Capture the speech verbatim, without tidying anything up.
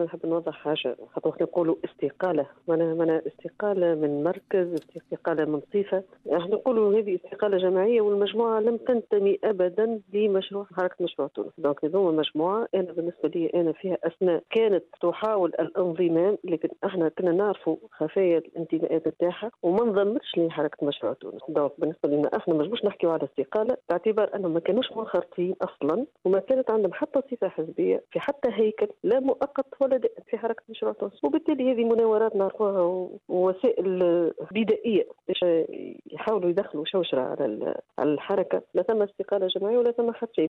أنا نحب نوضح حاجة، خاطر وقت نقولوا استقالة معناها معناها استقالة من مركز، استقالة من صفة. احنا نقولوا هذه استقالة جماعية، والمجموعة لم تنتمي أبدا لمشروع حركة مشروع تونس. دونك هذوما مجموعة أنا بالنسبة لي أنا فيها أثناء كانت تحاول الانضمام، لكن احنا كنا نعرفوا خفايا الانتماءات نتاعها وما انضمتش لحركة مشروع تونس. دونك بالنسبة لنا احنا ما نجموش نحكيوا على استقالة باعتبار أنهم ما كانوش منخرطين أصلا، وما كانت عندهم حتى صفة حزبية في حتى هيكل لا مؤقت ولا دائم في حركة مشروع تونس. وبالتالي هذه مناورات نعرفوها ووسائل بدائية باش يحاولوا يدخلوا شوشرة على على الحركة. لا ثم استقالة جماعية ولا ثم حتى شيء.